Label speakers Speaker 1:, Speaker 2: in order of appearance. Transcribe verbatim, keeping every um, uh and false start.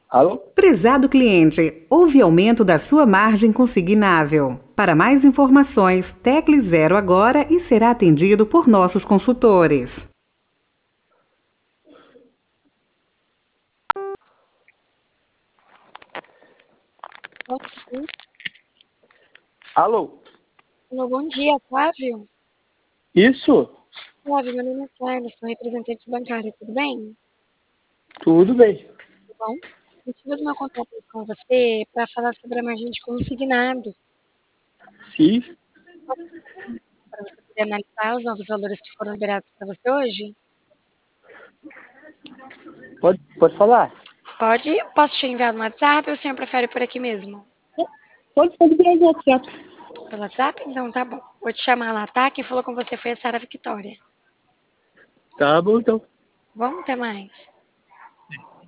Speaker 1: Alô?
Speaker 2: Prezado cliente, houve aumento da sua margem consignável. Para mais informações, tecle zero agora e será atendido por nossos consultores.
Speaker 3: Ok.
Speaker 1: Alô?
Speaker 3: Alô, bom dia, Flávio.
Speaker 1: Isso?
Speaker 3: Flávio, meu nome é Carla, sou representante bancária, tudo bem?
Speaker 1: Tudo bem.
Speaker 3: Tudo bom? O motivo do meu contato com você é para falar sobre a margem de consignado,
Speaker 1: Sim,
Speaker 3: para você poder analisar os novos valores que foram liberados para você hoje.
Speaker 1: pode, pode falar?
Speaker 3: Pode? Posso te enviar no WhatsApp ou o senhor prefere por aqui mesmo?
Speaker 1: Pode, pode virar no WhatsApp.
Speaker 3: Pelo WhatsApp? Então tá bom. Vou te chamar lá, tá? Quem falou com você foi a Sara Victoria.
Speaker 1: Tá bom, então.
Speaker 3: Vamos, até mais.